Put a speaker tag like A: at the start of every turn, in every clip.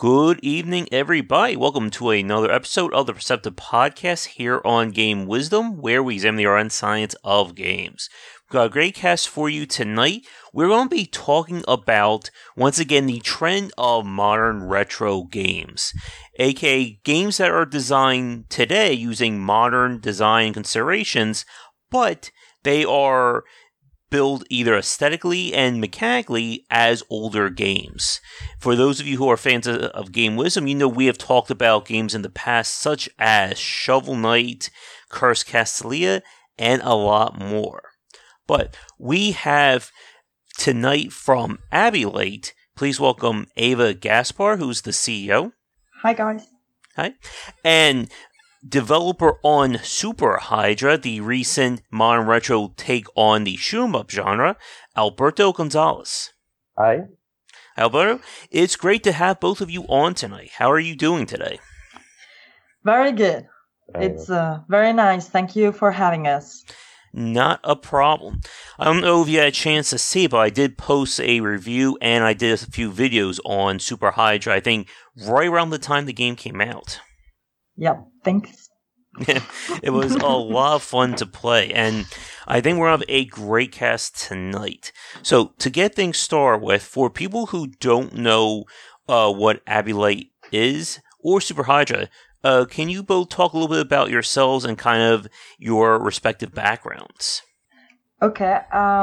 A: Good evening, everybody. Welcome to another episode of the Perceptive Podcast here on Game Wisdom, where we examine the art and science of games. We've got a great cast for you tonight. We're going to be talking about, once again, the trend of modern retro games, aka games that are designed today using modern design considerations, but they are built either aesthetically and mechanically as older games. For those of you who are fans of Game Wisdom, you know we have talked about games in the past such as Shovel Knight, Curse Castalia, and a lot more. But we have tonight from Abulate, please welcome Ava Gaspar, who's the CEO.
B: Hi guys.
A: Hi. And developer on Super Hydra, the recent modern retro take on the shoot-'em-up genre, Alberto Gonzalez.
C: Hi.
A: Alberto, it's great to have both of you on tonight. How are you doing today?
B: Very good. It's very nice. Thank you for having us.
A: Not a problem. I don't know if you had a chance to see, but I did post a review and I did a few videos on Super Hydra, I think right around the time the game came out.
B: Yep, thanks.
A: It was a lot of fun to play, and I think we're going to have a great cast tonight. So, to get things started with, for people who don't know what Abulate is, or Super Hydra, can you both talk a little bit about yourselves and kind of your respective backgrounds?
B: Okay,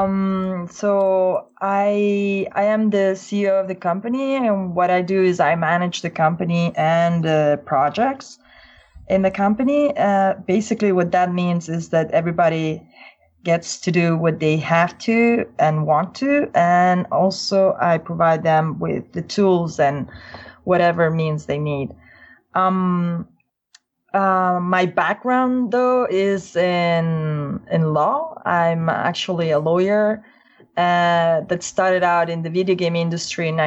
B: so I am the CEO of the company, and what I do is I manage the company and projects in the company. Basically what that means is that everybody gets to do what they have to and want to, and also I provide them with the tools and whatever means they need. My background though is in law. I'm actually a lawyer that started out in the video game industry in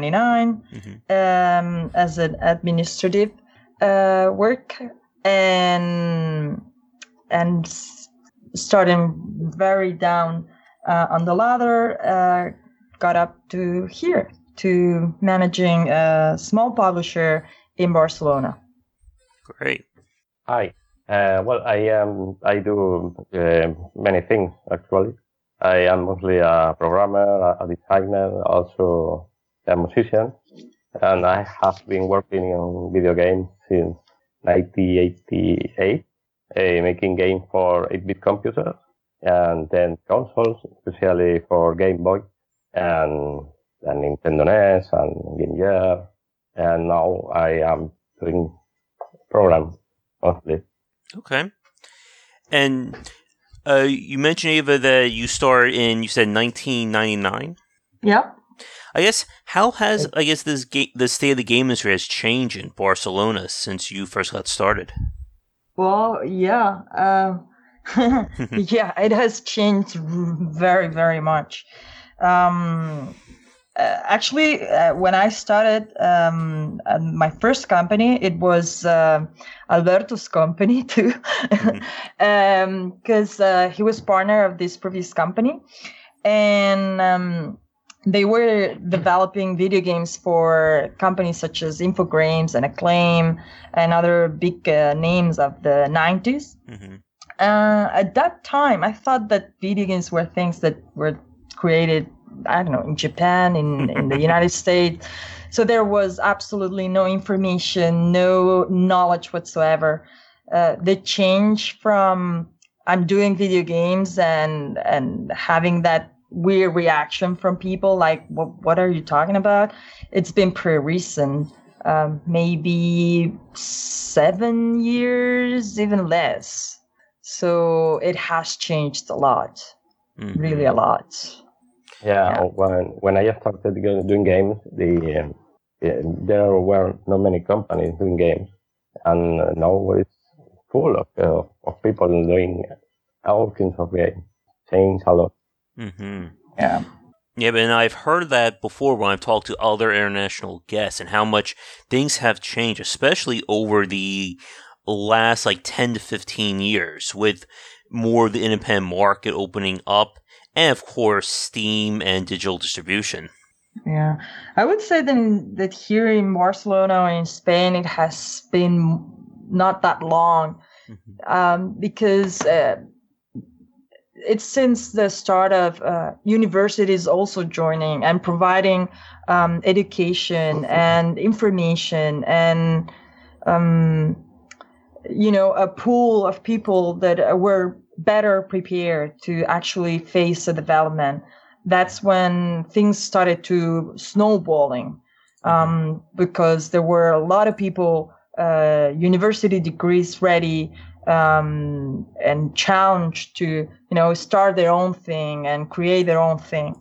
B: 1999 as an administrative work, and starting very down on the ladder, got up to here, to managing a small publisher in Barcelona.
A: Great.
C: Hi. Well, I do many things actually. I am mostly a programmer, a designer, also a musician, and I have been working on video games since 1988, making games for 8-bit computers and then consoles, especially for Game Boy and Nintendo NES and Game Gear, and now I am doing programs mostly.
A: Okay. And you mentioned, Ava, that you started in, you said 1999?
B: Yep.
A: I guess, how has, the state of the game industry has changed in Barcelona since you first got started?
B: Well, yeah. Yeah, it has changed very, very much. Actually, when I started my first company, it was Alberto's company too, because he was partner of this previous company, and they were developing video games for companies such as Infogrames and Acclaim and other big names of the 90s. At that time, I thought that video games were things that were created, I don't know, in Japan, in the United States. So there was absolutely no information, no knowledge whatsoever. The change from I'm doing video games and having that weird reaction from people like, what are you talking about? It's been pretty recent, maybe 7 years, even less. So it has changed a lot, really a lot.
C: Yeah. When I started doing games, there were not many companies doing games, and now it's full of people doing all kinds of games. Changed a lot.
B: Yeah.
A: Yeah, but I've heard that before when I've talked to other international guests and how much things have changed, especially over the last 10 to 15 years, with more of the independent market opening up, and of course Steam and digital distribution.
B: Yeah, I would say that here in Barcelona or in Spain, it has been not that long, because it's since the start of universities also joining and providing education and information and a pool of people that were better prepared to actually face the development. That's when things started to snowballing, because there were a lot of people, university degrees ready, and challenged to, start their own thing and create their own thing.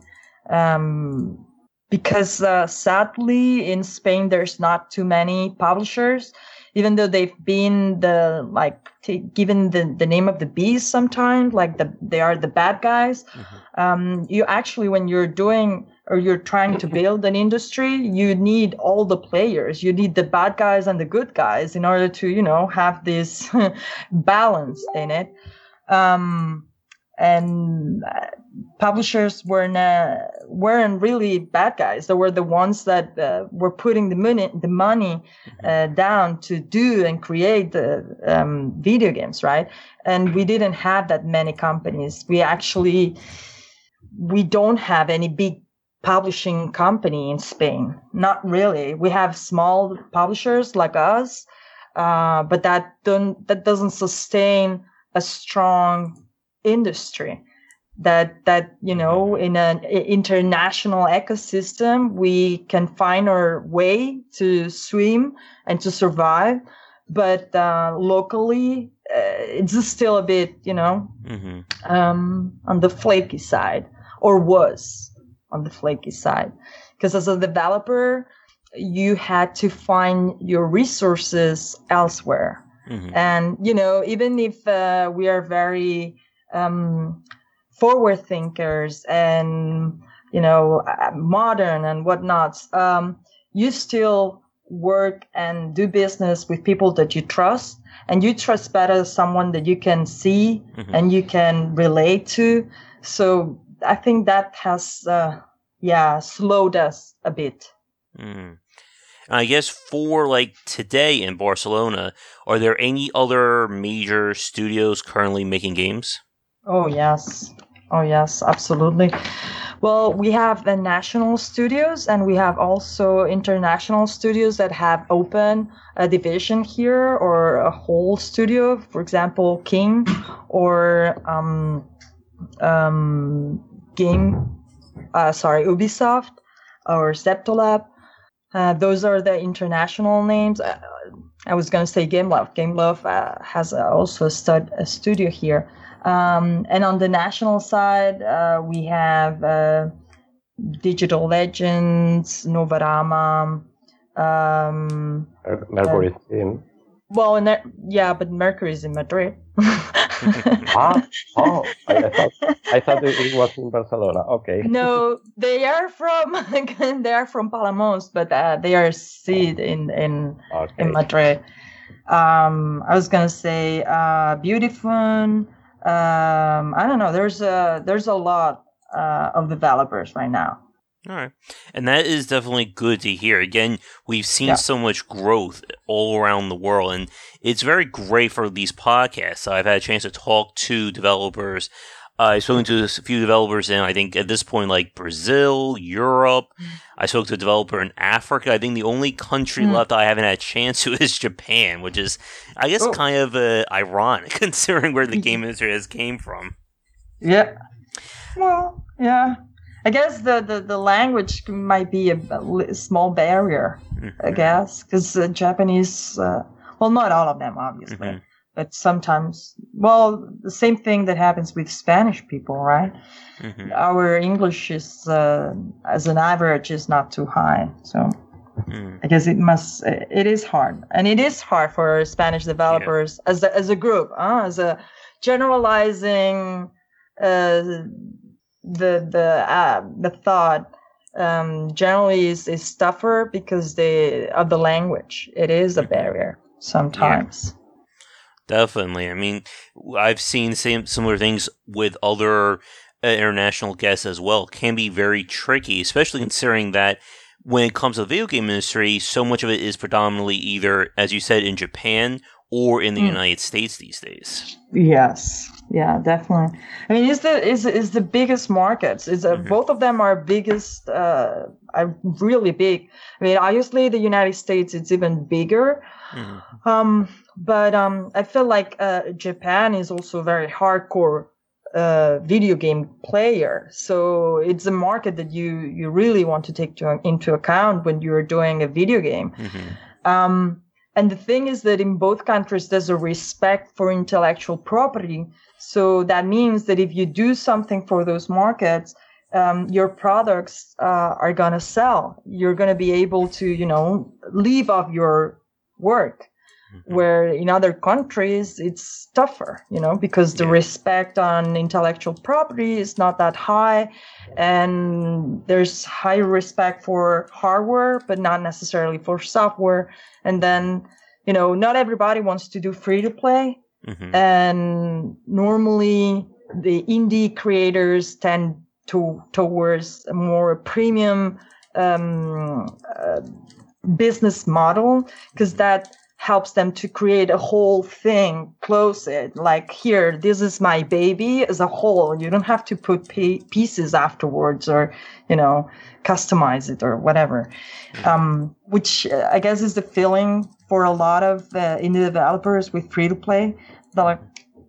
B: Because sadly in Spain, there's not too many publishers, even though they've been given the name of the beast sometimes, they are the bad guys. You actually, when you're doing or you're trying to build an industry, you need all the players. You need the bad guys and the good guys in order to, have this balance in it. And publishers weren't really bad guys. They were the ones that were putting the money down to do and create the video games, right? And we didn't have that many companies. We don't have any big publishing company in Spain. Not really. We have small publishers like us, but that doesn't sustain a strong industry that in an international ecosystem we can find our way to swim and to survive, but locally it's still a bit on the flaky side, or was on the flaky side, because as a developer you had to find your resources elsewhere. And even if we are very forward thinkers and modern and whatnot, you still work and do business with people that you trust, and you trust better someone that you can see and you can relate to. So I think that has slowed us a bit.
A: I guess for today in Barcelona, are there any other major studios currently making games?
B: Oh yes, absolutely. Well, we have the national studios, and we have also international studios that have opened a division here or a whole studio. For example, King or Ubisoft or Zeptolab. Those are the international names. I was going to say Gameloft. Gameloft has also a studio here. And on the national side, we have Digital Legends, Novarama.
C: Mercury in.
B: Well, but Mercury is in Madrid.
C: I thought it was in Barcelona. Okay.
B: No, they are from Palamós, but they are seated in Madrid. I was gonna say Beautifun. I don't know. There's a lot of developers right now.
A: All right. And that is definitely good to hear. Again, we've seen so much growth all around the world, and it's very great for these podcasts. I've had a chance to talk to developers. I've spoken to a few developers in, I think, at this point, Brazil, Europe. I spoke to a developer in Africa. I think the only country left I haven't had a chance to is Japan, which is, I guess, kind of ironic considering where the game industry has came from.
B: Yeah. Well, yeah. I guess the language might be a small barrier, I guess, because Japanese, not all of them, obviously, but sometimes, the same thing that happens with Spanish people, right? Our English is, as an average, is not too high. So I guess it is hard. And it is hard for Spanish developers as a group, as a generalizing, the thought generally is tougher because of the language. It is a barrier sometimes.
A: Yeah, definitely. I mean, I've seen similar things with other international guests as well can be very tricky, especially considering that when it comes to the video game industry, so much of it is predominantly either, as you said, in Japan or in the United States these days.
B: Yes, yeah, definitely. I mean, is the biggest markets. Both of them are biggest, are really big. I mean, obviously the United States it's even bigger, but I feel like Japan is also very hardcore video game player. So it's a market that you really want to take into account when you're doing a video game. And the thing is that in both countries, there's a respect for intellectual property. So that means that if you do something for those markets, your products are going to sell. You're going to be able to, live off your work. Where in other countries, it's tougher, because the respect on intellectual property is not that high. And there's high respect for hardware, but not necessarily for software. And then, not everybody wants to do free to play. And normally the indie creators tend towards a more premium business model, because that helps them to create a whole thing, close it. Like, here, this is my baby as a whole. You don't have to put pieces afterwards or, customize it or whatever. Which I guess is the feeling for a lot of indie developers with free to play. They're like,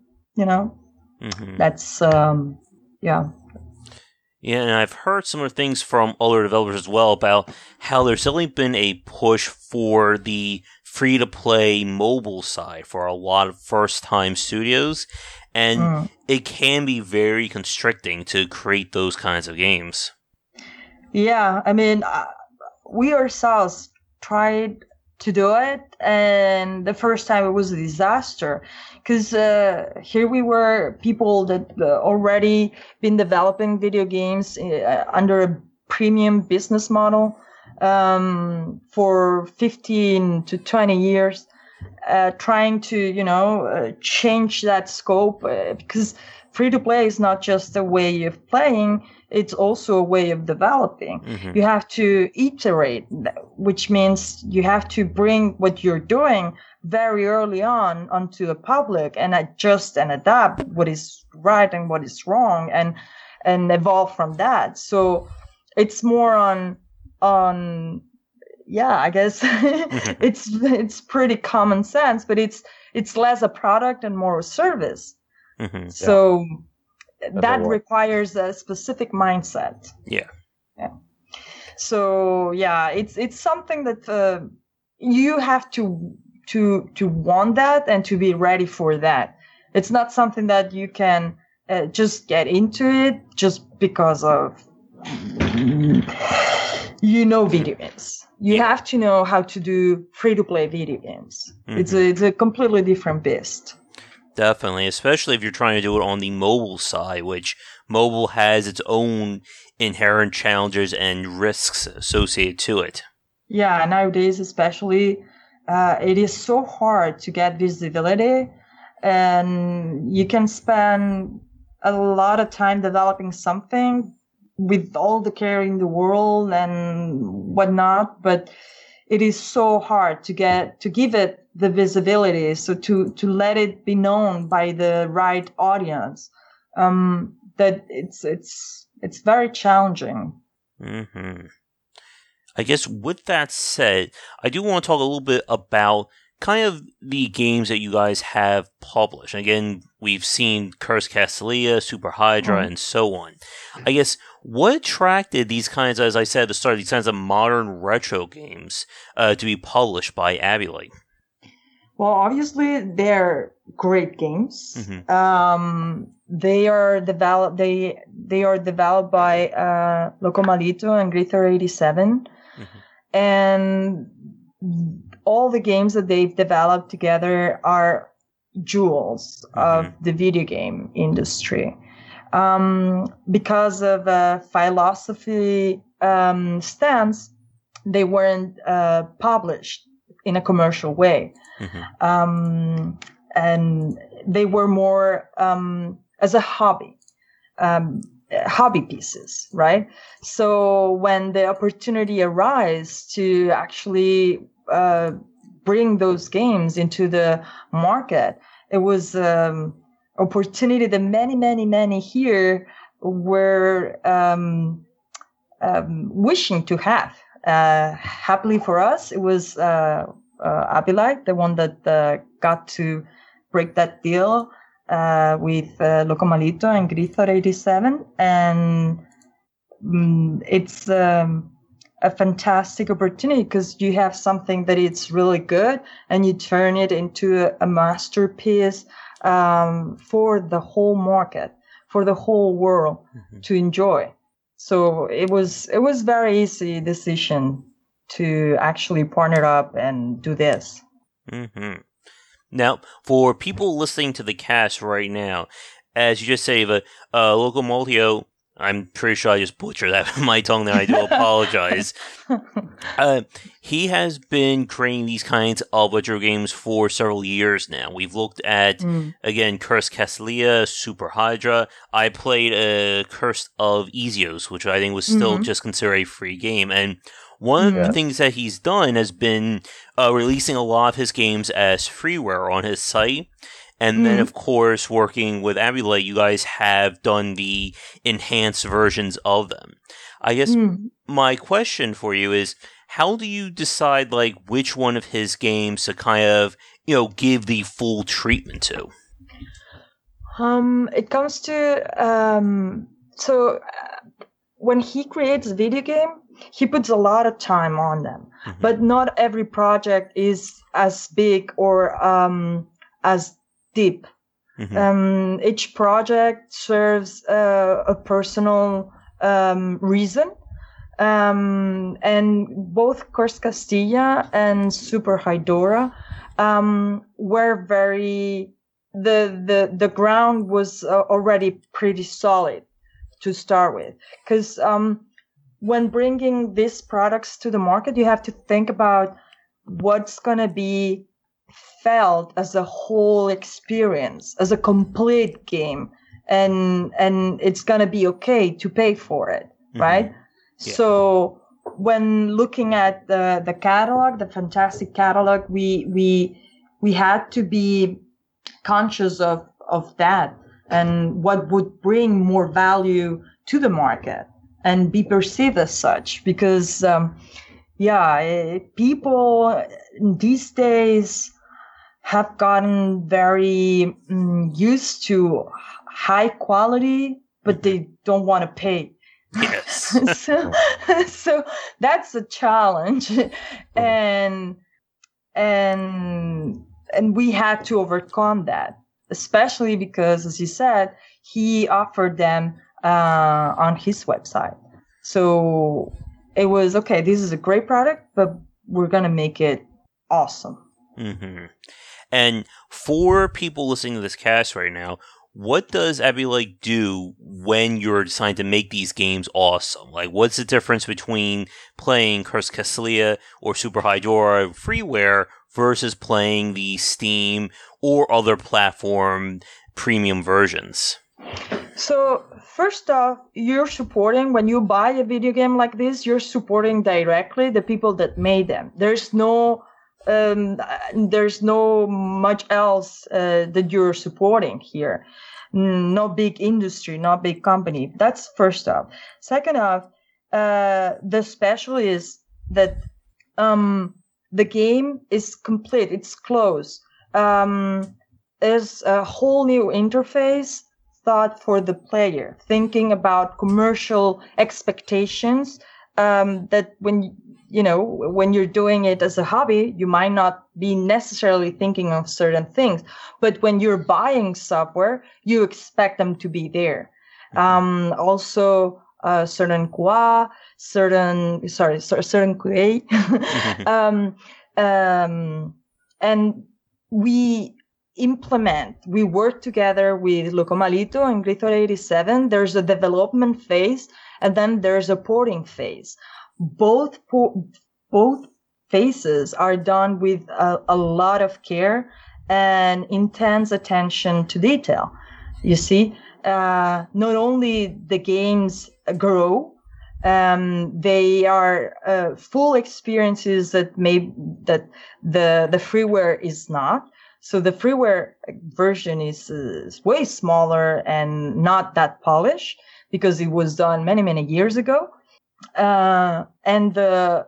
B: that's, yeah.
A: Yeah, and I've heard similar things from other developers as well about how there's certainly been a push for the free-to-play mobile side for a lot of first-time studios, and it can be very constricting to create those kinds of games.
B: Yeah, I mean, we ourselves tried to do it, and the first time it was a disaster, because here we were, people that already been developing video games under a premium business model for 15 to 20 years, trying to, change that scope, because free-to-play is not just a way of playing, it's also a way of developing. You have to iterate, which means you have to bring what you're doing very early on onto the public and adjust and adapt what is right and what is wrong and evolve from that. So it's more on yeah, I guess it's pretty common sense, but it's less a product and more a service. So that requires a specific mindset.
A: Yeah.
B: So yeah, it's something that you have to want that and to be ready for that. It's not something that you can just get into it just because of video games. You have to know how to do free-to-play video games. It's a completely different beast.
A: Definitely, especially if you're trying to do it on the mobile side, which mobile has its own inherent challenges and risks associated to it.
B: Yeah, nowadays especially, it is so hard to get visibility, and you can spend a lot of time developing something with all the care in the world and whatnot, but it is so hard to give it the visibility, so to let it be known by the right audience, that it's very challenging.
A: I guess with that said, I do want to talk a little bit about kind of the games that you guys have published. Again, we've seen Curse Castalia, Super Hydra, and so on. I guess, what attracted these kinds, as I said at the start, these kinds of modern retro games to be published by Abulite?
B: Well, obviously, they're great games. They are developed. They are developed by Locomalito and Grither 87, and all the games that they've developed together are jewels of the video game industry. Because of a philosophy stance, they weren't published in a commercial way. And they were more as a hobby. hobby pieces, right? So when the opportunity arises to actually bring those games into the market, it was opportunity that many here were wishing to have. Happily for us, it was Abilite, the one that got to break that deal with Locomalito and Grithor 87, and it's a fantastic opportunity because you have something that it's really good and you turn it into a masterpiece for the whole market, for the whole world to enjoy. So it was very easy decision to actually partner up and do this.
A: Mm-hmm. Now, for people listening to the cast right now, as you just say, the Locomalito, I'm pretty sure I just butchered that with my tongue there. I do apologize. He has been creating these kinds of retro games for several years now. We've looked at, again, Curse Castalia, Super Hydra. I played Curse of Ezios, which I think was still just considered a free game. And one of the things that he's done has been releasing a lot of his games as freeware on his site. And then, of course, working with Abilite, you guys have done the enhanced versions of them. I guess my question for you is, how do you decide, like, which one of his games to kind of, give the full treatment to?
B: It comes to, when he creates a video game, he puts a lot of time on them. But not every project is as big or as deep. Each project serves a personal reason, and both Curse Castilla and Super Hydora were very. The ground was already pretty solid to start with, because when bringing these products to the market, you have to think about what's gonna be felt as a whole experience, as a complete game, and it's gonna be okay to pay for it, right? Yeah. So when looking at the catalog, the fantastic catalog, we had to be conscious of that and what would bring more value to the market and be perceived as such, because people these days have gotten very used to high quality, but they don't want to pay.
A: Yes.
B: so that's a challenge, and we had to overcome that, especially because, as you said, he offered them on his website. So it was, okay, this is a great product, but we're going to make it awesome.
A: And for people listening to this cast right now, what does Abilite do when you're deciding to make these games awesome? Like, what's the difference between playing Curse Castalia or Super Hydora freeware versus playing the Steam or other platform premium versions?
B: So, first off, you're supporting, when you buy a video game like this, you're supporting directly the people that made them. There's no much else that you're supporting here. No big industry, no big company. That's first off. Second off, the special is that the game is complete. It's closed. There's a whole new interface thought for the player, thinking about commercial expectations that when you're doing it as a hobby, you might not be necessarily thinking of certain things. But when you're buying software, you expect them to be there. Also, certain QA, certain QA. And we work together with Locomalito and Grithor 87. There's a development phase, and then there's a porting phase. Both phases are done with a lot of care and intense attention to detail. You see, not only the games grow, they are full experiences that the freeware is not. So the freeware version is way smaller and not that polished because it was done many, many years ago. And the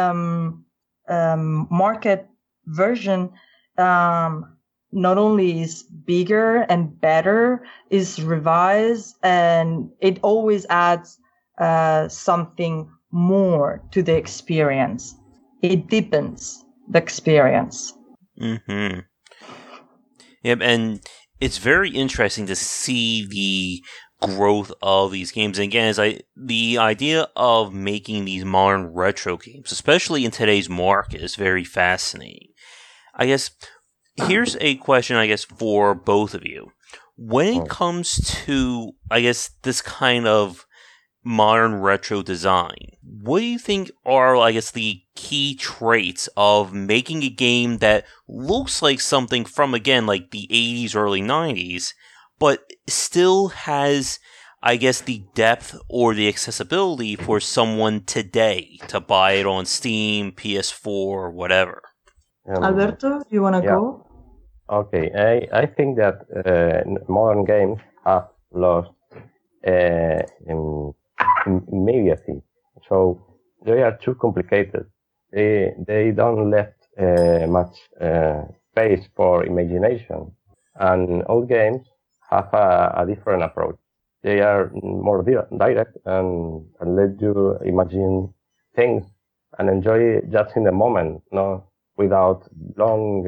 B: market version not only is bigger and better, is revised, and it always adds something more to the experience. It deepens the experience.
A: Mm-hmm. Yep, and it's very interesting to see the growth of these games. And again, the idea of making these modern retro games, especially in today's market, is very fascinating. I guess here's a question, for both of you. When it comes to, this kind of modern retro design, what do you think are, the key traits of making a game that looks like something from, again, like the 80s, early 90s, but still has, the depth or the accessibility for someone today to buy it on Steam, PS4, or whatever?
B: Alberto, you want to go?
C: Okay, I think that modern games have lost immediacy. So they are too complicated. They don't left much space for imagination. And old games have a different approach. They are more direct and let you imagine things and enjoy it just in the moment, without long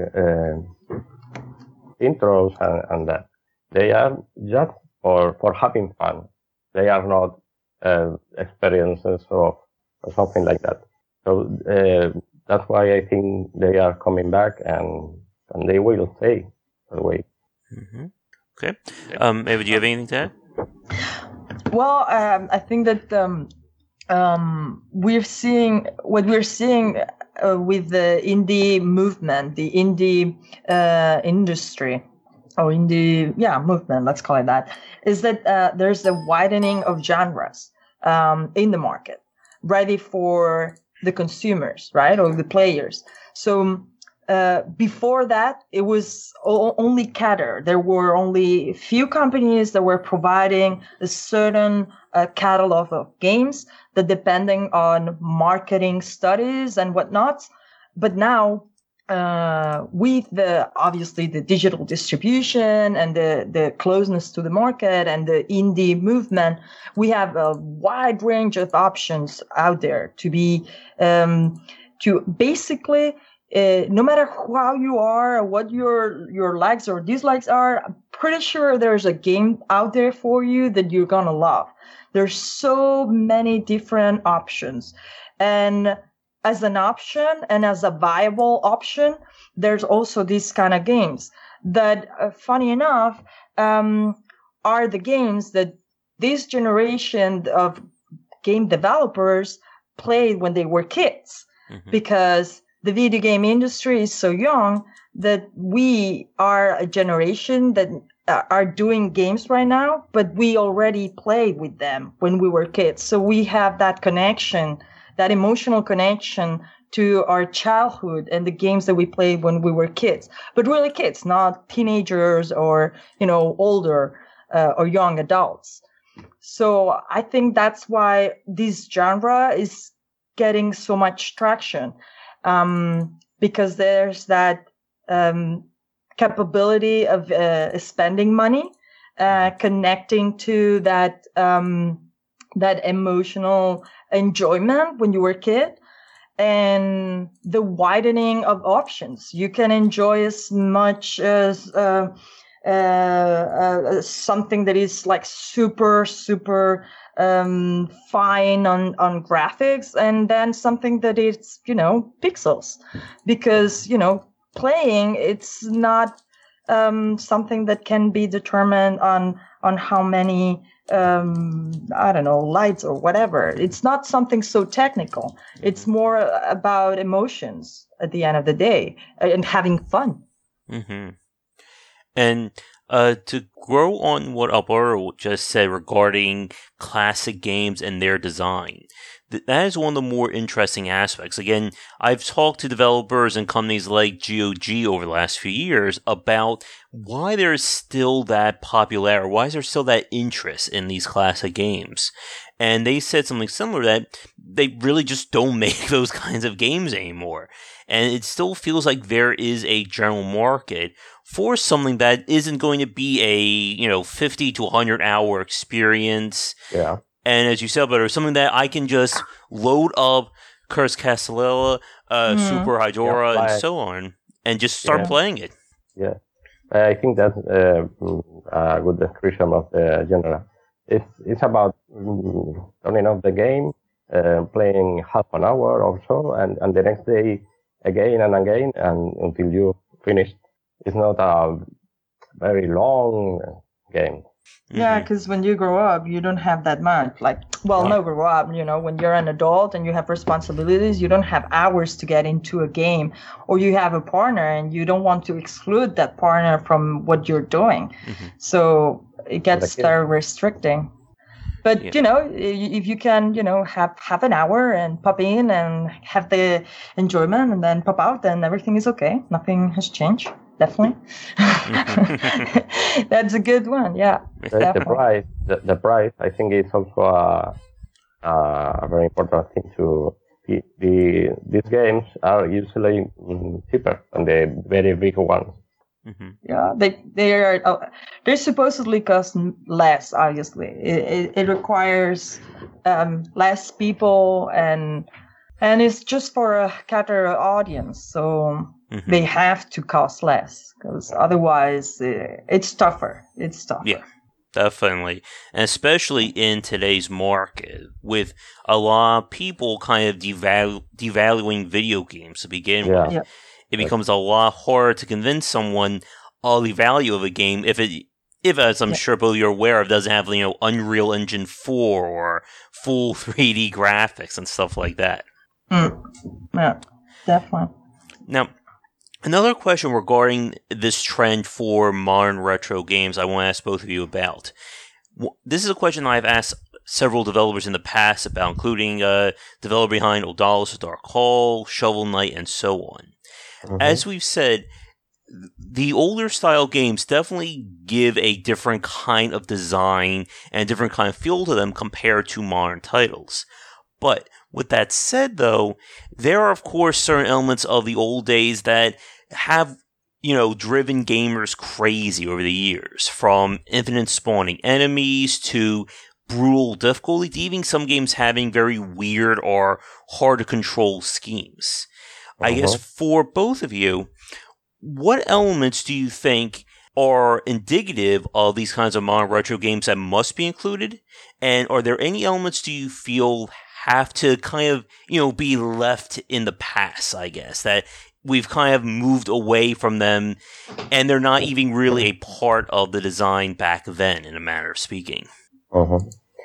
C: intros and that. They are just for having fun. They are not experiences or something like that. So that's why I think they are coming back and they will stay that way.
A: Mm-hmm. Okay. Eva, do you have anything to add?
B: Well, I think that we're seeing with the indie movement, the indie industry, or indie movement, let's call it that, is that there's a widening of genres in the market, ready for the consumers, right, or the players. So before that, it was only catered. There were only a few companies that were providing a certain catalog of games that depending on marketing studies and whatnot. But now, with obviously the digital distribution and the closeness to the market and the indie movement, we have a wide range of options out there to basically, no matter how you are, what your likes or dislikes are, I'm pretty sure there's a game out there for you that you're gonna love. There's so many different options. And as an option and as a viable option, there's also these kind of games that, funny enough, are the games that this generation of game developers played when they were kids. Mm-hmm. Because the video game industry is so young that we are a generation that are doing games right now, but we already played with them when we were kids. So we have that connection, that emotional connection to our childhood and the games that we played when we were kids, but really kids, not teenagers or, older or young adults. So I think that's why this genre is getting so much traction, because there's that capability of spending money, connecting to that emotional enjoyment when you were a kid, and the widening of options. You can enjoy as much as something that is like super fine on graphics, and then something that is pixels, because playing, it's not something that can be determined on how many lights or whatever. It's not something so technical. It's more about emotions at the end of the day and having fun.
A: Mm-hmm. And To grow on what Alberto just said regarding classic games and their design, that is one of the more interesting aspects. Again, I've talked to developers and companies like GOG over the last few years about why there is still that popularity, why is there still that interest in these classic games. And they said something similar, that they really just don't make those kinds of games anymore. And it still feels like there is a general market for something that isn't going to be a 50 to 100 hour experience.
C: Yeah.
A: And as you said, but something that I can just load up Curse Castellella, Super Hydora, and so on, and just start playing it.
C: Yeah, I think that's a good description of the genre. It's about turning off the game, playing half an hour or so, and the next day again and again, and until you finish. It's not a very long game.
B: Yeah, because when you grow up, you don't have that much. No, grow up, when you're an adult and you have responsibilities, you don't have hours to get into a game, or you have a partner and you don't want to exclude that partner from what you're doing. Mm-hmm. So it gets very restricting. But, if you can, have an hour and pop in and have the enjoyment and then pop out, then everything is okay. Nothing has changed. Definitely. That's a good one. Yeah.
C: The price, I think, is also a very important thing to these games are usually cheaper than the very big ones.
B: Mm-hmm. Yeah, they supposedly cost less. Obviously, it requires less people and it's just for a cater audience. So they have to cost less because otherwise it's tougher. It's tougher.
A: Yeah, definitely, and especially in today's market with a lot of people kind of devaluing video games to begin with. Yeah. It becomes a lot harder to convince someone of the value of a game if as I'm sure both you're aware of, doesn't have Unreal Engine 4 or full 3D graphics and stuff like that.
B: Yeah, definitely.
A: Now, another question regarding this trend for modern retro games I want to ask both of you about. This is a question I've asked several developers in the past about, including developer behind Odallus: Dark Hall, Shovel Knight, and so on. Mm-hmm. As we've said, the older style games definitely give a different kind of design and a different kind of feel to them compared to modern titles. But with that said, though, there are, of course, certain elements of the old days that have, driven gamers crazy over the years, from infinite spawning enemies to brutal difficulty to even some games having very weird or hard to control schemes. I guess for both of you, what elements do you think are indicative of these kinds of modern retro games that must be included? And are there any elements do you feel have to kind of, be left in the past, I guess, that we've kind of moved away from them and they're not even really a part of the design back then, in a manner of speaking?
C: Well,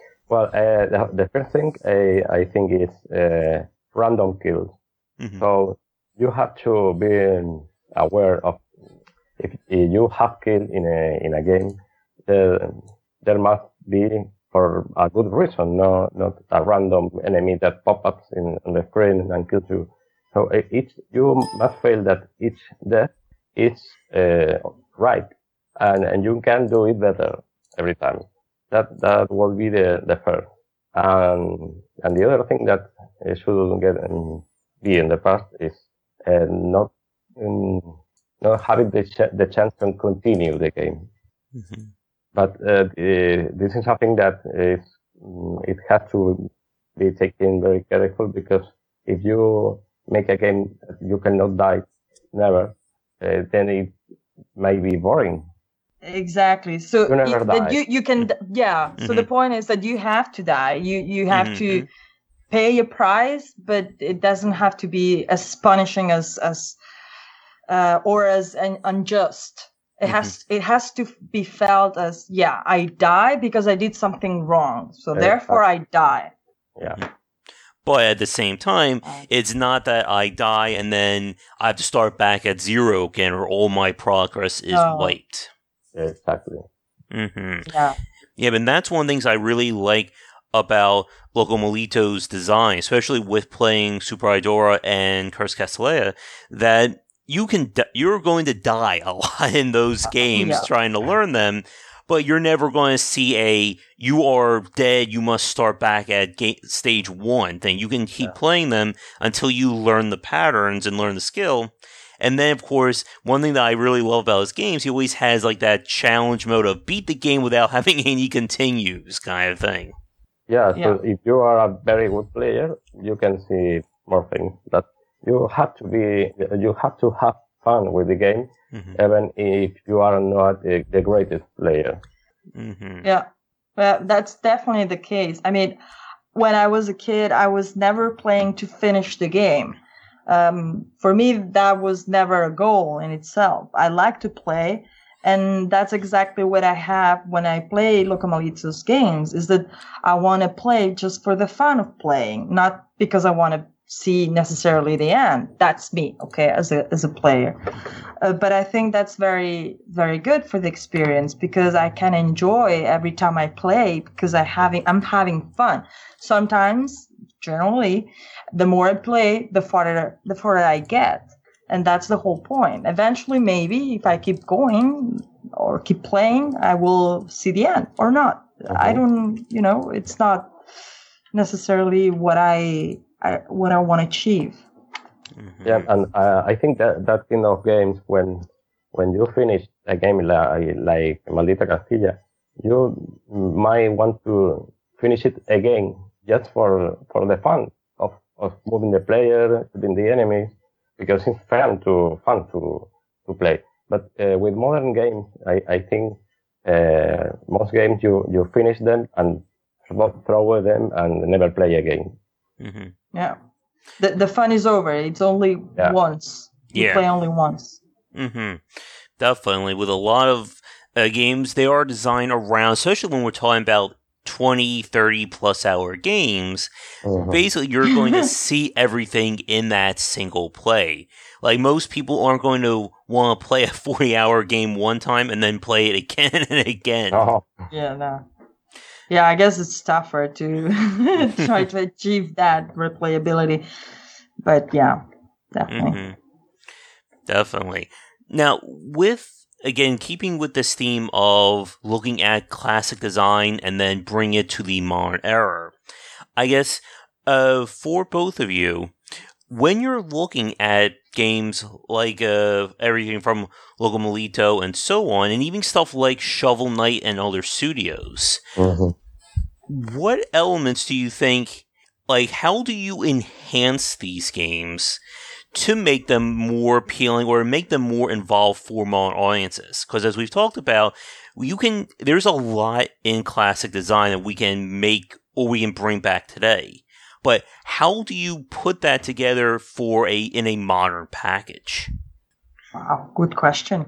C: the first thing I think is random kills. Mm-hmm. So you have to be aware of if you have killed in a game, there must be for a good reason, not a random enemy that pops up on the screen and kills you. So you must feel that each death is right, and you can do it better every time. That will be the first. And the other thing that should be in the past is not having the chance to continue the game. Mm-hmm. But this is something that it has to be taken very careful, because if you make a game that you cannot die never, then it may be boring.
B: Exactly. So you can Mm-hmm. So the point is that you have to die. You have to pay a price, but it doesn't have to be as punishing as or as unjust. It has to be felt as, I die because I did something wrong. So therefore I die.
C: Yeah.
A: But at the same time, it's not that I die and then I have to start back at zero again, or all my progress is wiped.
C: exactly.
A: Mm-hmm.
B: Yeah.
A: Yeah, but that's one of the things I really like about Loco Molito's design, especially with playing Super Idora and Curse Castellaria, that you're going to die a lot in those games trying to learn them, but you're never going to see you are dead, you must start back at stage 1 thing. You can keep playing them until you learn the patterns and learn the skill. And then, of course, one thing that I really love about his games, he always has like that challenge mode of beat the game without having any continues kind of thing.
C: Yeah, so if you are a very good player, you can see more things. That you have to have fun with the game, even if you are not the greatest player.
A: Mm-hmm.
B: Yeah, well, that's definitely the case. I mean, when I was a kid, I was never playing to finish the game. For me, that was never a goal in itself. I like to play, and that's exactly what I have when I play Loco Malito's games, is that I want to play just for the fun of playing, not because I want to see necessarily the end. That's me, okay, as a player. But I think that's very, very good for the experience, because I can enjoy every time I play because I'm having fun. Sometimes, generally, the more I play, the farther I get. And that's the whole point. Eventually, maybe if I keep going or keep playing, I will see the end or not. I don't, it's not necessarily what I want to achieve.
C: Yeah, and I think that kind of games, when you finish a game like Maldita Castilla, you might want to finish it again just for the fun of moving the player, shooting the enemies, because it's fun to play. But with modern games, I think most games you finish them and throw them and never play again.
A: Mm-hmm.
B: Yeah, the fun is over. It's only once. You play only once.
A: Mm-hmm. Definitely. With a lot of games, they are designed around, especially when we're talking about 20, 30 plus hour games, basically you're going to see everything in that single play. Like, most people aren't going to want to play a 40-hour game one time and then play it again and again.
C: Oh.
B: Yeah, no. Yeah, I guess it's tougher to try to achieve that replayability. But yeah, definitely.
A: Mm-hmm. Definitely. Now, again, keeping with this theme of looking at classic design and then bring it to the modern era, I guess for both of you, when you're looking at games like everything from Loco Malito and so on, and even stuff like Shovel Knight and other studios, what elements do you think, like, how do you enhance these games to make them more appealing or make them more involved for modern audiences? Because as we've talked about, there's a lot in classic design that we can make or we can bring back today. But how do you put that together in a modern package?
B: Wow, good question.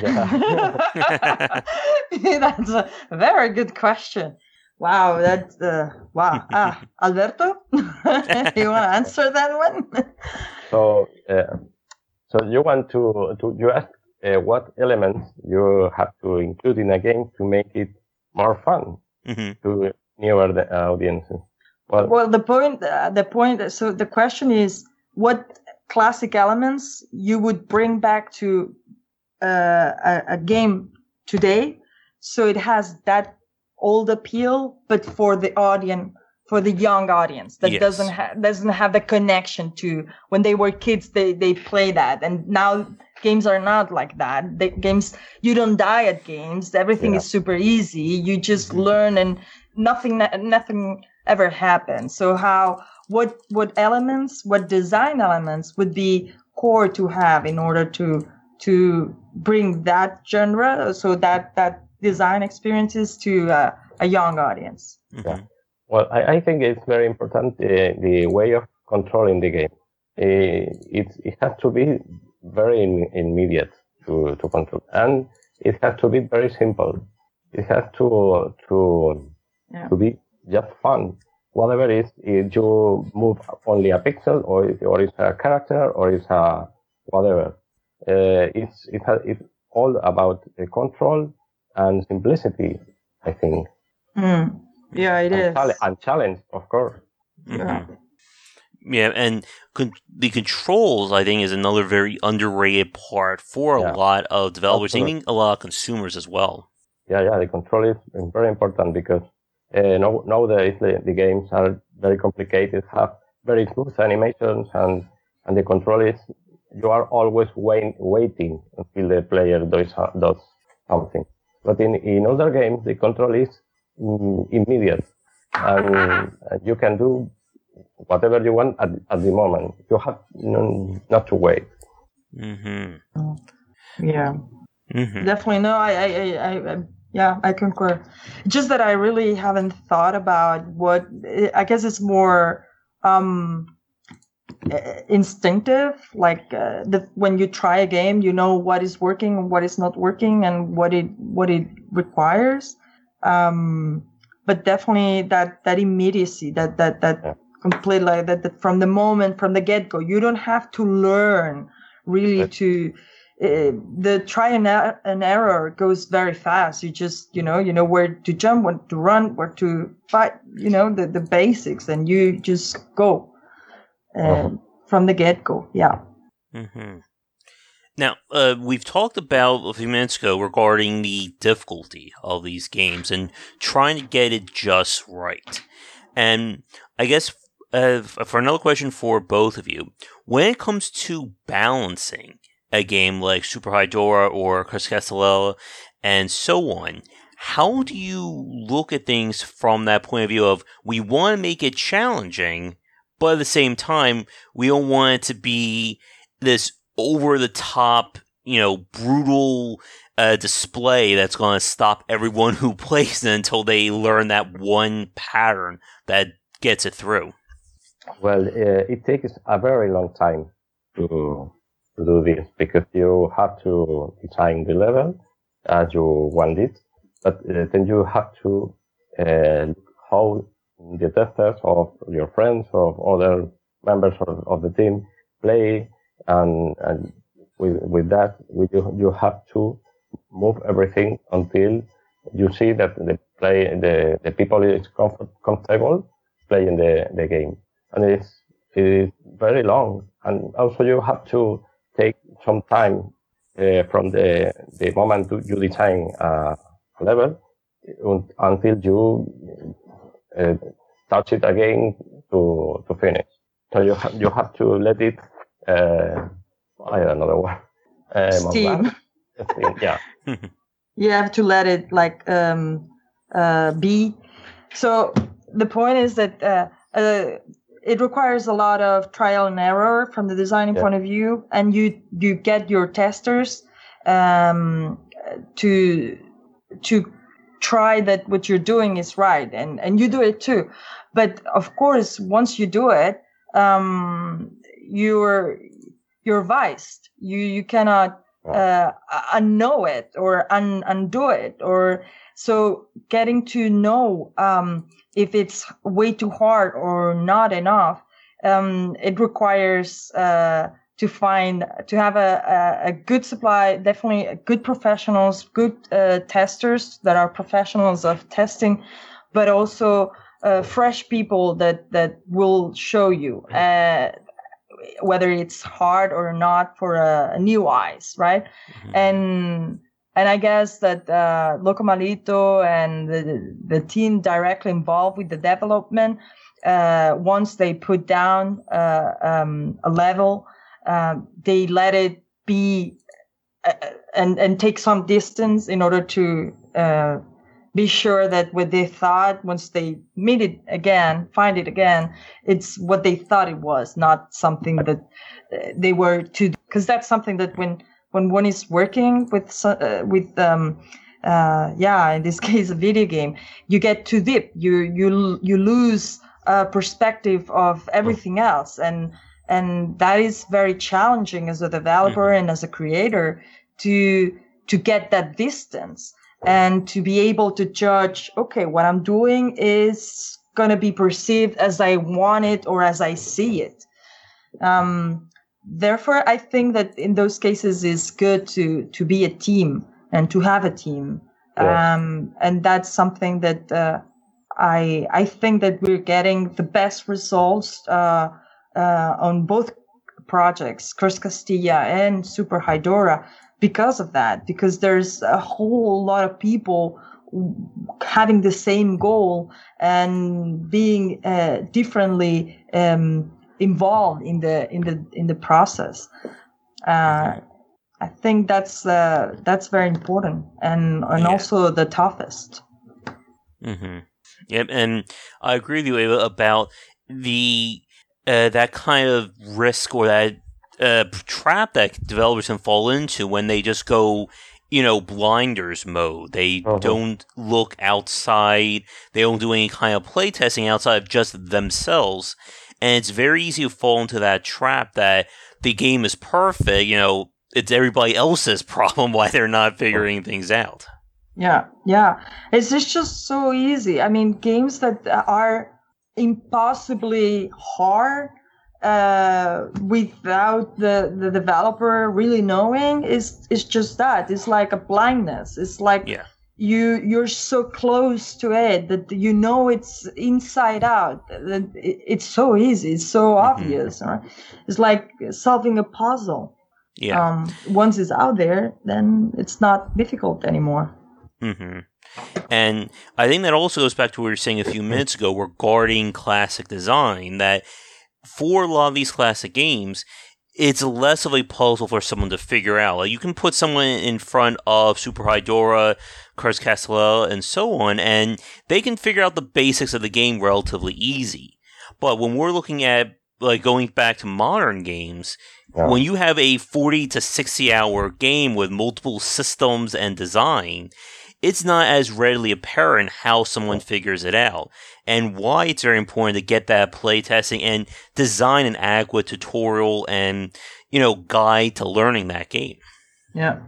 B: That's a very good question. Wow, that's wow. Alberto, you want to answer that one?
C: So you want you ask what elements you have to include in a game to make it more fun to newer audiences.
B: Well, the point. So the question is, what classic elements you would bring back to a game today, so it has that old appeal, but for the audience, for the young audience that doesn't have the connection to when they were kids. They play that, and now games are not like that. Games, you don't die at games. Everything is super easy. You just learn, and nothing ever happens. So what design elements would be core to have in order to bring that genre, so that design experiences to a young audience?
C: Yeah. Well, I think it's very important the way of controlling the game. It has to be very immediate to control, and it has to be very simple. It has to be just fun. Whatever it is, if you move only a pixel, or it's a character, or it's a whatever. It's all about the control and simplicity, I think.
B: Yeah, it is.
C: And challenge, of course.
B: Yeah.
A: Yeah, and the controls, I think, is another very underrated part for a lot of developers, even a lot of consumers as well.
C: Yeah, the control is very important because nowadays the games are very complicated, have very smooth animations, and the control is, you are always waiting until the player does something. But in other games, the control is immediate, and you can do whatever you want at the moment. You have not to wait.
B: Yeah. Definitely. No, I concur. Just that I really haven't thought about what, I guess it's more instinctive, like when you try a game, you know what is working and what is not working and what it requires. But definitely that immediacy, that complete, like that from the get-go, you don't have to learn really to the try and error goes very fast. You just you know where to jump, when to run, where to fight, the basics, and you just go from the get-go. Yeah.
A: Now, we've talked about a few minutes ago regarding the difficulty of these games and trying to get it just right. And I guess for another question for both of you, when it comes to balancing a game like Super Hydora or Crest Castellella and so on, how do you look at things from that point of view of, we want to make it challenging, but at the same time, we don't want it to be this over-the-top, brutal display that's going to stop everyone who plays it until they learn that one pattern that gets it through?
C: Well, it takes a very long time to do this, because you have to design the level as you want it, but then you have to look how the testers of your friends, of other members of the team play, and with that, you have to move everything until you see that the people is comfortable playing the game, and it is very long. And also you have to take some time from the moment you design a level until you touch it again to finish. So you have to let it. I don't know the word.
B: Steam.
C: Yeah.
B: You have to let it be. So the point is that it requires a lot of trial and error from the designing point of view, and you get your testers to try that what you're doing is right, and you do it too. But of course, once you do it, you're viced. You cannot unknow it or undo it, or so getting to know if it's way too hard or not enough. It requires to have a good supply, definitely good professionals, good testers that are professionals of testing, but also fresh people that will show you whether it's hard or not for a new eyes, right? And I guess that Loco Malito and the team directly involved with the development, once they put down a level, they let it be and take some distance in order to be sure that what they thought, once they meet it again, find it again, it's what they thought it was, not something that they were to. Because that's something that when one is working with in this case a video game, you get too deep. You lose perspective of everything else, and that is very challenging as a developer and as a creator to get that distance and to be able to judge, okay, what I'm doing is going to be perceived as I want it or as I see it. Therefore, I think that in those cases it's good to be a team and to have a team And that's something that I think that we're getting the best results on both projects, Curse Castilla and Super Hydora, because of that. Because there's a whole lot of people having the same goal and being differently involved in the process. I think that's very important and also the toughest.
A: Mm-hmm. Yep, and I agree with you about the that kind of risk or that trap that developers can fall into when they just go, blinders mode. They don't look outside. They don't do any kind of playtesting outside of just themselves. And it's very easy to fall into that trap that the game is perfect. It's everybody else's problem why they're not figuring things out.
B: Yeah. It's just so easy. I mean, games that are impossibly hard without the developer really knowing is just that. It's like a blindness. It's like you're so close to it that it's inside out. It's so easy. It's so obvious. Right? It's like solving a puzzle.
A: Yeah.
B: Once it's out there, then it's not difficult anymore.
A: Mm-hmm. And I think that also goes back to what we were saying a few minutes ago regarding classic design, that for a lot of these classic games, it's less of a puzzle for someone to figure out. Like, you can put someone in front of Super Hydora, Curse Castilla, and so on, and they can figure out the basics of the game relatively easy. But when we're looking at, like, going back to modern games, when you have a 40 to 60 hour game with multiple systems and design, it's not as readily apparent how someone figures it out, and why it's very important to get that playtesting and design an adequate tutorial and, guide to learning that game.
B: Yeah.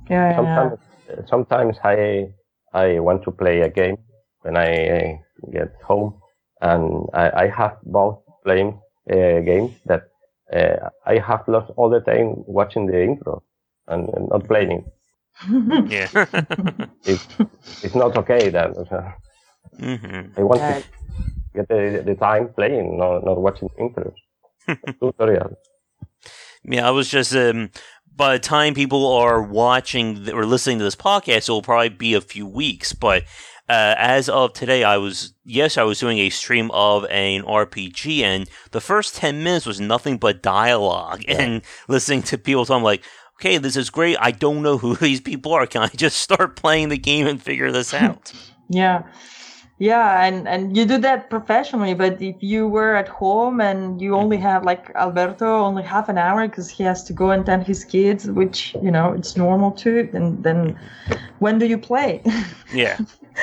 C: Sometimes I want to play a game when I get home, and I have both playing games that I have lost all the time watching the intro and not playing.
A: Yeah.
C: It's not okay then. I want to get the time playing, not watching intros. Tutorial.
A: Yeah, I was just by the time people are watching or listening to this podcast, it will probably be a few weeks. But as of today, I was doing a stream of an RPG, and the first 10 minutes was nothing but dialogue and listening to people talking like, okay, this is great. I don't know who these people are. Can I just start playing the game and figure this out?
B: Yeah, and you do that professionally, but if you were at home and you only have, like Alberto, only half an hour because he has to go and tend his kids, which, it's normal too, and then when do you play?
A: Yeah.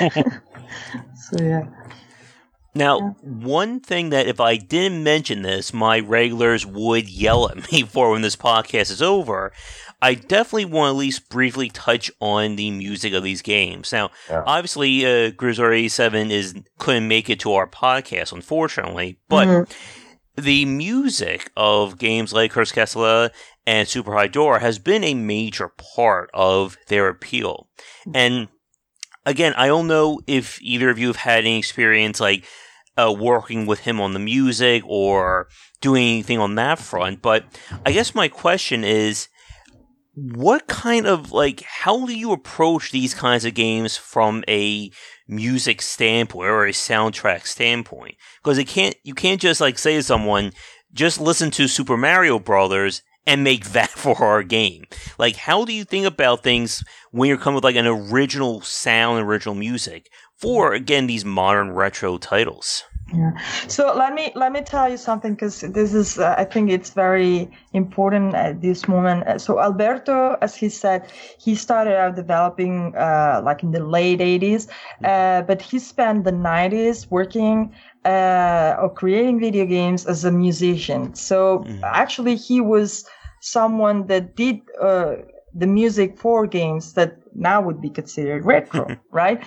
B: So, yeah.
A: Now, one thing that if I didn't mention this, my regulars would yell at me for when this podcast is over, I definitely want to at least briefly touch on the music of these games. Now, obviously, Grisor 87 couldn't make it to our podcast, unfortunately, but the music of games like Curse Castilla and Super Hydora has been a major part of their appeal. And again, I don't know if either of you have had any experience like working with him on the music or doing anything on that front, but I guess my question is, what kind of, how do you approach these kinds of games from a music standpoint or a soundtrack standpoint? Because you can't just say to someone, just listen to Super Mario Brothers and make that for our game. How do you think about things when you're coming with an original sound, original music for, again, these modern retro titles?
B: Yeah. So let me tell you something, because this is I think it's very important at this moment. So Alberto, as he said, he started out developing in the late 80s, but he spent the 90s working or creating video games as a musician. So actually he was someone that did the music for games that now would be considered retro, right?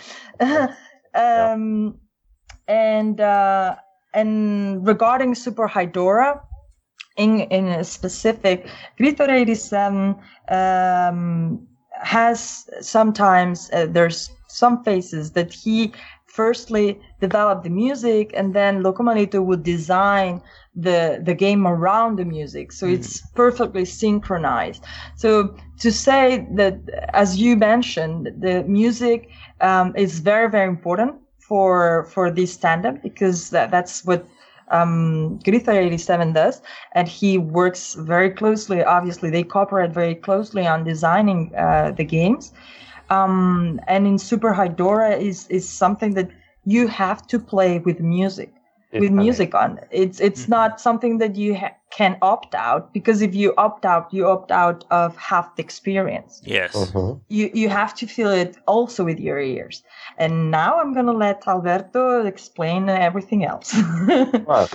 B: And regarding Super Hydora, in a specific, Grisor 87 has sometimes there's some phases that he firstly developed the music, and then Locomalito would design the game around the music. So it's perfectly synchronized. So to say that, as you mentioned, the music is very, very important for this stand-up, because that's what Grither 87 does, and he works very closely. Obviously, they cooperate very closely on designing the games. And in Super Hydora is something that you have to play with music. With music on. It's not something that you can opt out, because if you opt out of half the experience.
A: Yes.
B: You have to feel it also with your ears. And now I'm going to let Alberto explain everything else.
C: Well,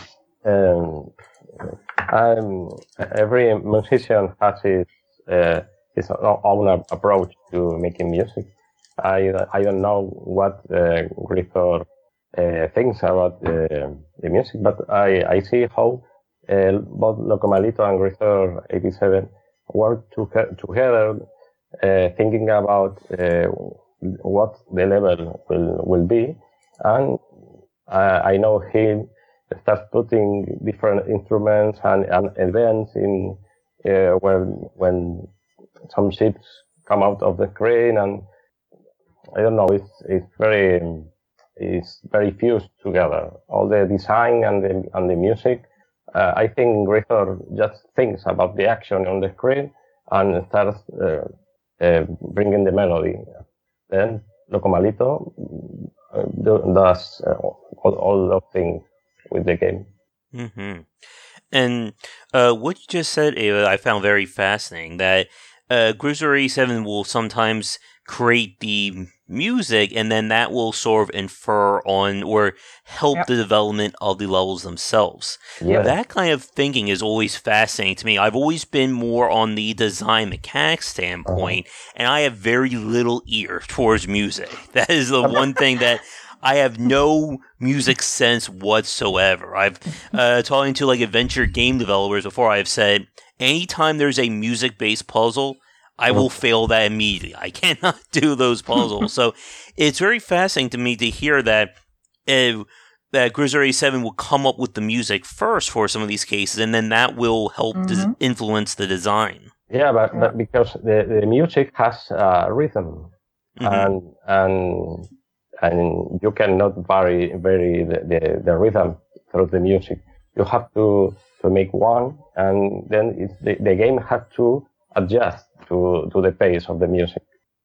C: every musician has his own approach to making music. I don't know what Grither thinks about the music, but I see how both Locomalito and Grither 87 work together, thinking about what the level will be, and I know he starts putting different instruments and events in when some ships come out of the screen, and I don't know, it's very fused together. All the design and the music. I think Grither just thinks about the action on the screen and starts bringing the melody. Then Locomalito does all those things with the game.
A: Mm-hmm. And what you just said, Ava, I found very fascinating. That Grither 87 will sometimes create the music, and then that will sort of infer on or help the development of the levels themselves.
C: Yeah.
A: That kind of thinking is always fascinating to me. I've always been more on the design mechanics standpoint, and I have very little ear towards music. That is the one thing that I have no music sense whatsoever. I've talking to like adventure game developers before. I've said anytime there's a music-based puzzle, I will fail that immediately. I cannot do those puzzles. So it's very fascinating to me to hear that that Grither 87 will come up with the music first for some of these cases, and then that will help influence the design.
C: Yeah, but because the music has rhythm, and you cannot vary the rhythm through the music. You have to make one, and then the game has to adjust to the pace of the music.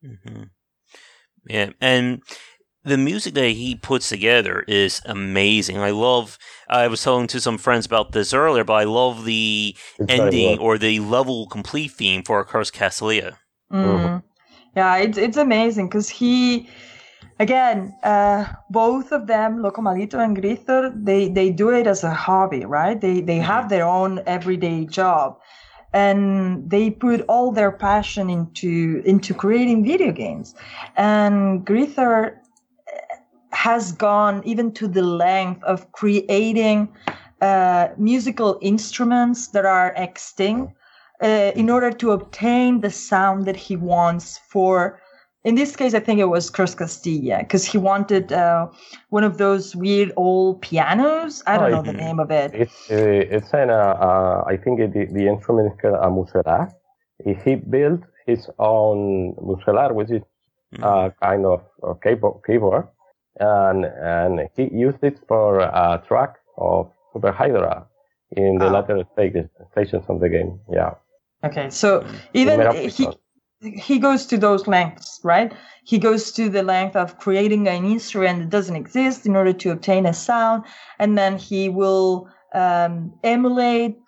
A: Yeah, and the music that he puts together is amazing. I was telling to some friends about this earlier, but I love the ending or the level complete theme for Curse Castelia.
B: Yeah, it's amazing, because he, again, both of them, Locomalito and Grither, they do it as a hobby, right? They have their own everyday job. And they put all their passion into creating video games. And Grither has gone even to the length of creating musical instruments that are extinct in order to obtain the sound that he wants for. In this case, I think it was Curse Castilla, because he wanted one of those weird old pianos. I don't know the name of it.
C: It's I think the instrument is called a muselar. He built his own muselar, which is a kind of keyboard, and he used it for a track of Super Hydora in the latter stations of the game. Yeah.
B: Okay, so even he goes to those lengths, right? He goes to the length of creating an instrument that doesn't exist in order to obtain a sound, and then he will emulate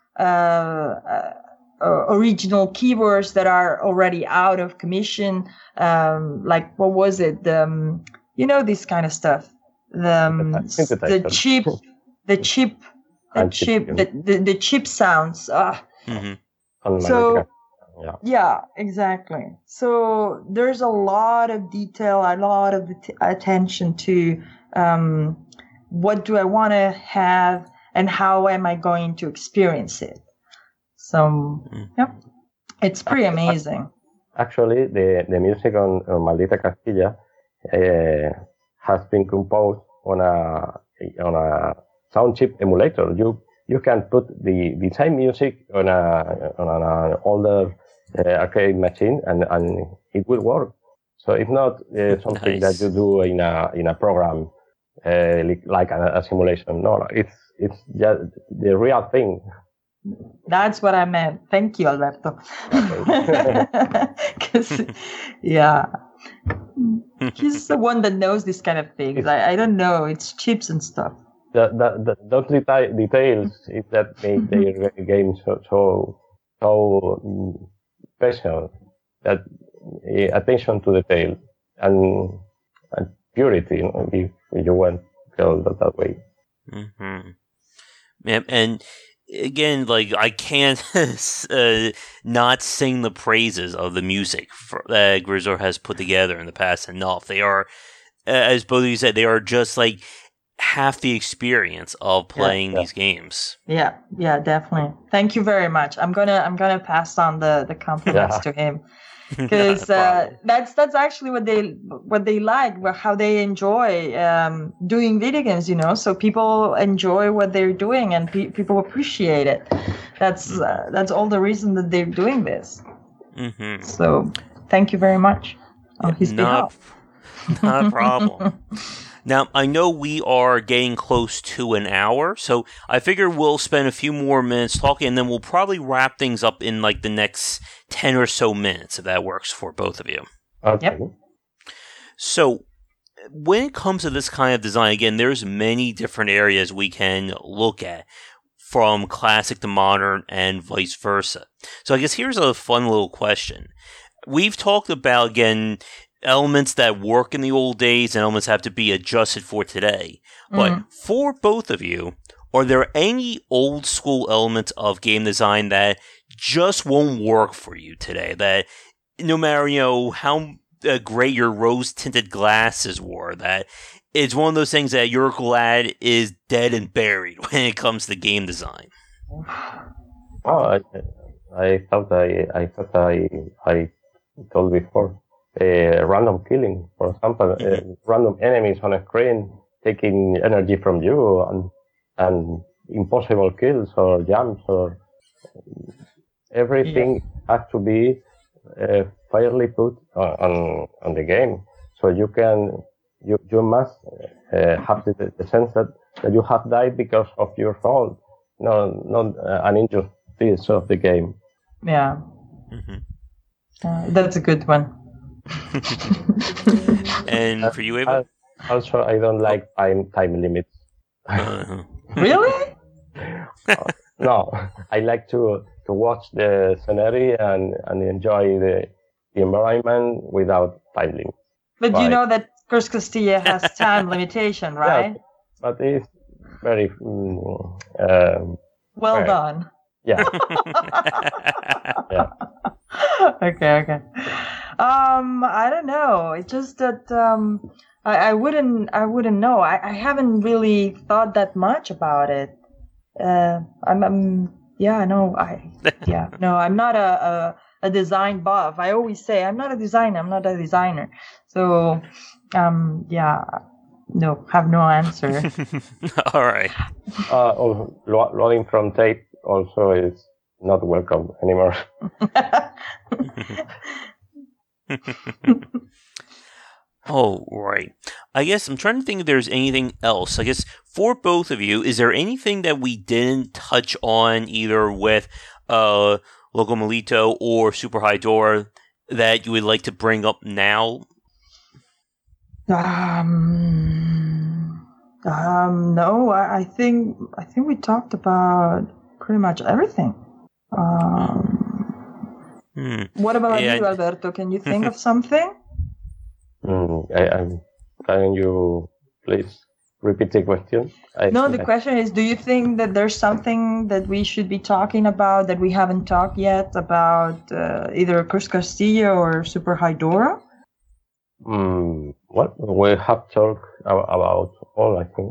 B: original keyboards that are already out of commission. Like, what was it? This kind of stuff. The chip sounds. So. Yeah, exactly. So there's a lot of detail, a lot of attention to what do I want to have and how am I going to experience it. So, it's pretty amazing.
C: Actually, the music on Maldita Castilla has been composed on a sound chip emulator. You can put the same music on an older arcade machine, and it will work. So it's not something that you do in a program like a simulation. No, it's just the real thing.
B: That's what I meant. Thank you, Alberto. Yeah, he's the one that knows this kind of things. I don't know. It's chips and stuff.
C: Those details is that make their game so special. That attention to detail and purity, if you want to tell that way.
A: Mm-hmm. Yeah, and again, like, I can't not sing the praises of the music that Grisor has put together in the past enough. They are, as both of you said, they are just like half the experience of playing these games.
B: Yeah, definitely. Thank you very much. I'm gonna pass on the compliments to him, because that's actually what they like, how they enjoy doing video games. So people enjoy what they're doing, and people appreciate it. That's all the reason that they're doing this. Mm-hmm. So thank you very much on his behalf.
A: Not a problem. Now, I know we are getting close to an hour, so I figure we'll spend a few more minutes talking, and then we'll probably wrap things up in like the next 10 or so minutes, if that works for both of you.
C: Okay.
B: Yep.
A: So, when it comes to this kind of design, again, there's many different areas we can look at, from classic to modern and vice versa. So I guess here's a fun little question. We've talked about, again, elements that work in the old days and elements have to be adjusted for today. But for both of you, are there any old school elements of game design that just won't work for you today? That no matter, how great your rose-tinted glasses were, that it's one of those things that you're glad is dead and buried when it comes to game design?
C: Oh, I thought I told before. Random killing, for example, random enemies on a screen taking energy from you, and impossible kills or jumps, or everything has to be fairly put on the game. So you must have the sense that you have died because of your fault, not an injustice of the game.
B: Yeah, that's a good one.
A: And for you, Ava?
C: Also, I don't like time limits.
B: Really?
C: No, I like to watch the scenery and enjoy the environment without time limits.
B: But you know that Curse Castilla has time limitation, right?
C: Yeah, but it's very
B: well done.
C: Yeah. Yeah.
B: Okay. I don't know. It's just that I wouldn't know. I haven't really thought that much about it. I'm not a design buff. I always say I'm not a designer. So no, have no answer.
A: All right.
C: Loading from tape also is not welcome anymore.
A: Oh, right. I guess I'm trying to think if there's anything else. I guess for both of you, is there anything that we didn't touch on either with Loco Malito or Super Hydora that you would like to bring up now?
B: No, I think we talked about pretty much everything. What about you, Alberto? Can you think of something?
C: Can you please repeat the question?
B: The question is, do you think that there's something that we should be talking about that we haven't talked yet about either Curse Castilla or Super Hydora?
C: Well, we have talked about all, I think.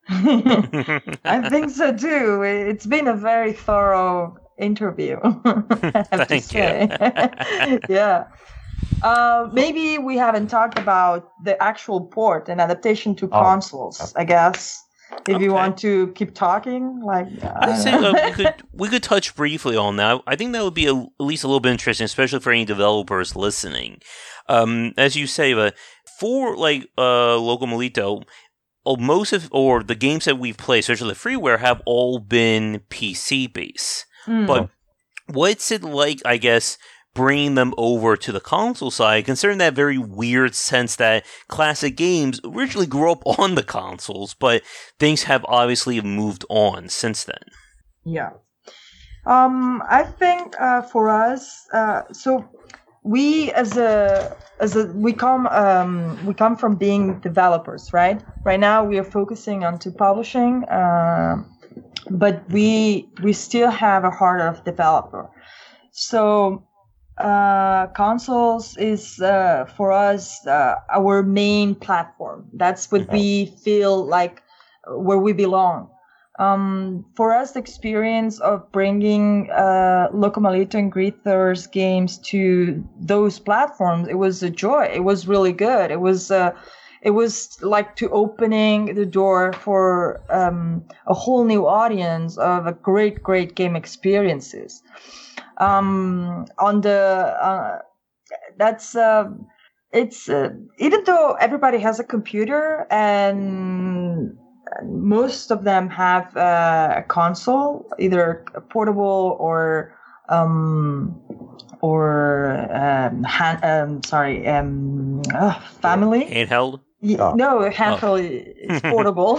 B: I think so too. It's been a very thorough interview. I have to say. Yeah. Maybe we haven't talked about the actual port and adaptation to consoles, I guess. If you want to keep talking, like
A: I'd say we could touch briefly on that. I think that would be at least a little bit interesting, especially for any developers listening. As you say, for like Loco Molito, most of the games that we've played, especially the freeware, have all been PC based. But what's it like, I guess, bringing them over to the console side, considering that very weird sense that classic games originally grew up on the consoles, but things have obviously moved on since then?
B: Yeah. I think for us, so we we come from being developers, right? Right now we are focusing on to publishing, but we still have a heart of developer. So consoles is for us our main platform. That's what we feel like where we belong. For us, the experience of bringing Loco Malito and Greether's games to those platforms, it was a joy. It was really good. It was like to opening the door for a whole new audience of a great game experiences. It's even though everybody has a computer and most of them have a console, either portable or family
A: handheld.
B: No, handheld is portable.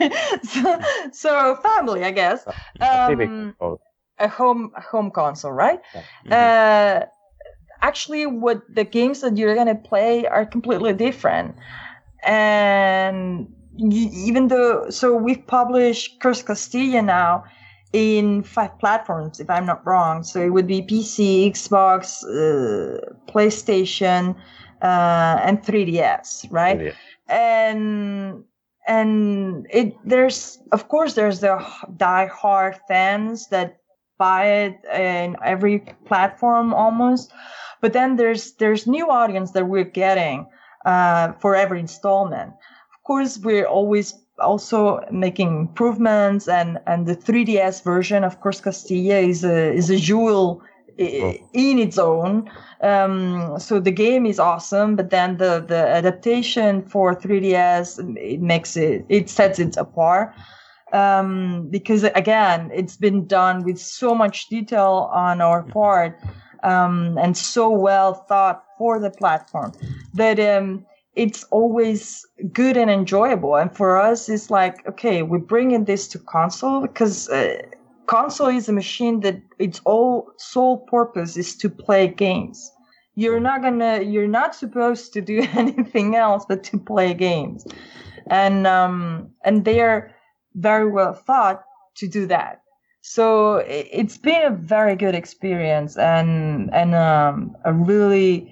B: so family, I guess. A home console, right? Mm-hmm. Actually, what the games that you're gonna play are completely different, and even though we've published Curse Castilla now in 5 platforms, if I'm not wrong. So it would be PC, Xbox, PlayStation, and 3DS, right? Yeah. And there's the die-hard fans that buy it in every platform almost, but then there's new audience that we're getting for every installment. Of course, we're always also making improvements, and the 3DS version of Curse Castilla is a jewel in its own. So the game is awesome, but then the adaptation for 3DS, it sets it apart. Because again, it's been done with so much detail on our part, and so well thought for the platform that it's always good and enjoyable. And for us, it's like, okay, we're bringing this to console because console is a machine that its sole purpose is to play games. You're not supposed to do anything else but to play games, and they are very well thought to do that. So it's been a very good experience and a really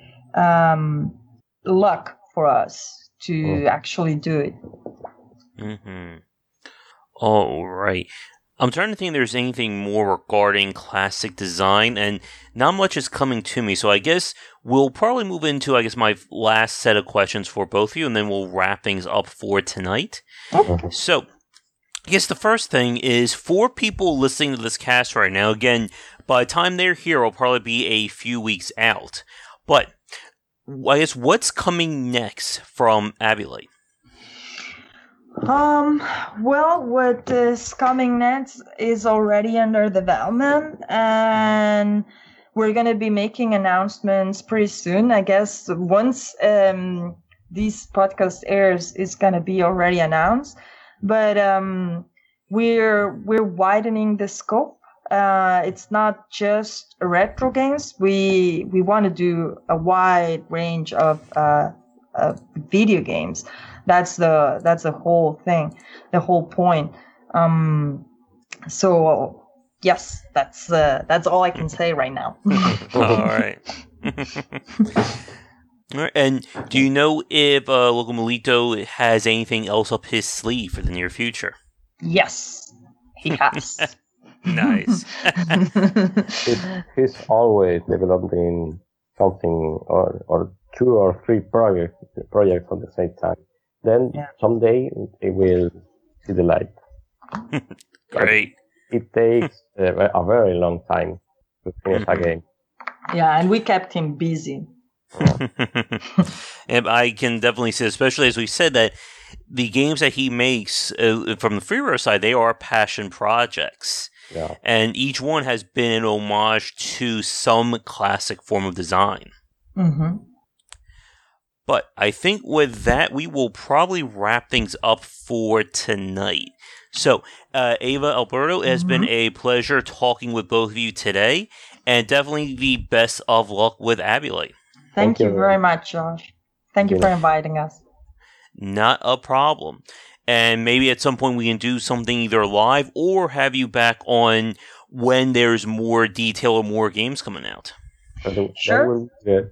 B: luck for us to actually do it.
A: Mm-hmm. All right. I'm trying to think if there's anything more regarding classic design, and not much is coming to me. So I guess we'll probably move into, my last set of questions for both of you, and then we'll wrap things up for tonight. Okay. So I guess the first thing is, for people listening to this cast right now, again, by the time they're here, it'll probably be a few weeks out. But I guess what's coming next from Abbylight?
B: Well, what is coming next is already under development, and we're going to be making announcements pretty soon. I guess once this podcast airs, it's going to be already announced. But we're widening the scope. It's not just retro games. We want to do a wide range of video games. That's the whole thing, the whole point. So yes, that's all I can say right now.
A: All right. All right. And do you know if Loco Molito has anything else up his sleeve for the near future?
B: Yes, he has.
A: Nice.
C: He's always developing something or 2 or 3 projects at the same time. Then someday it will see the light.
A: Great.
C: It takes a very long time to finish a game.
B: Yeah, and we kept him busy.
A: And I can definitely say, especially as we said, that the games that he makes from the FreeRare side, they are passion projects.
C: Yeah.
A: And each one has been an homage to some classic form of design.
B: Mm-hmm.
A: But I think with that, we will probably wrap things up for tonight. So, Ava, Alberto, it has been a pleasure talking with both of you today, and definitely the best of luck with Abulite.
B: Thank you very much, Josh. Thank you for inviting us.
A: Not a problem. And maybe at some point we can do something either live or have you back on when there's more detail or more games coming out.
B: Sure.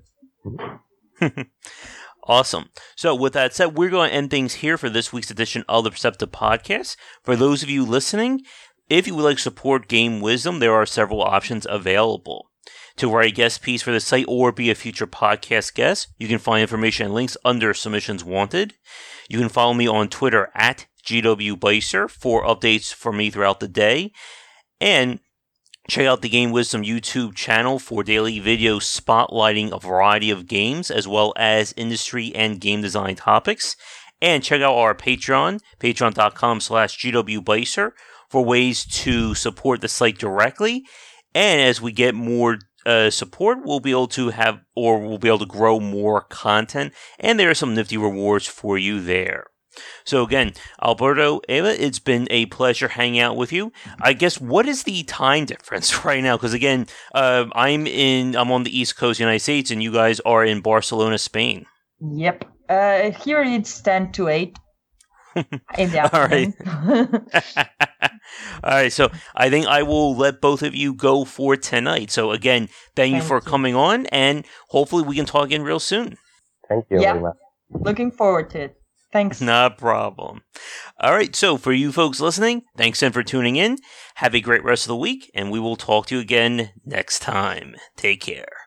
A: Awesome. So with that said, we're going to end things here for this week's edition of the Perceptive Podcast. For those of you listening, if you would like to support Game Wisdom, there are several options available. To write a guest piece for the site or be a future podcast guest, you can find information and links under Submissions Wanted. You can follow me on Twitter at GWBicer for updates from me throughout the day. And check out the Game Wisdom YouTube channel for daily videos spotlighting a variety of games as well as industry and game design topics. And check out our Patreon, patreon.com/GWBicer for ways to support the site directly. And as we get more support, we'll be able to grow more content, and there are some nifty rewards for you there. So again, Alberto, Ava, it's been a pleasure hanging out with you. I guess, what is the time difference right now? Because again, I'm on the East Coast, United States, and you guys are in Barcelona, Spain.
B: Yep. Here it's 10 to 8. In the afternoon.
A: All right. All right, so I think I will let both of you go for tonight. So again, thank you for coming on, and hopefully we can talk again real soon.
C: Thank you very much.
B: Looking forward to it. Thanks.
A: No problem. All right, so for you folks listening, thanks again for tuning in. Have a great rest of the week, and we will talk to you again next time. Take care.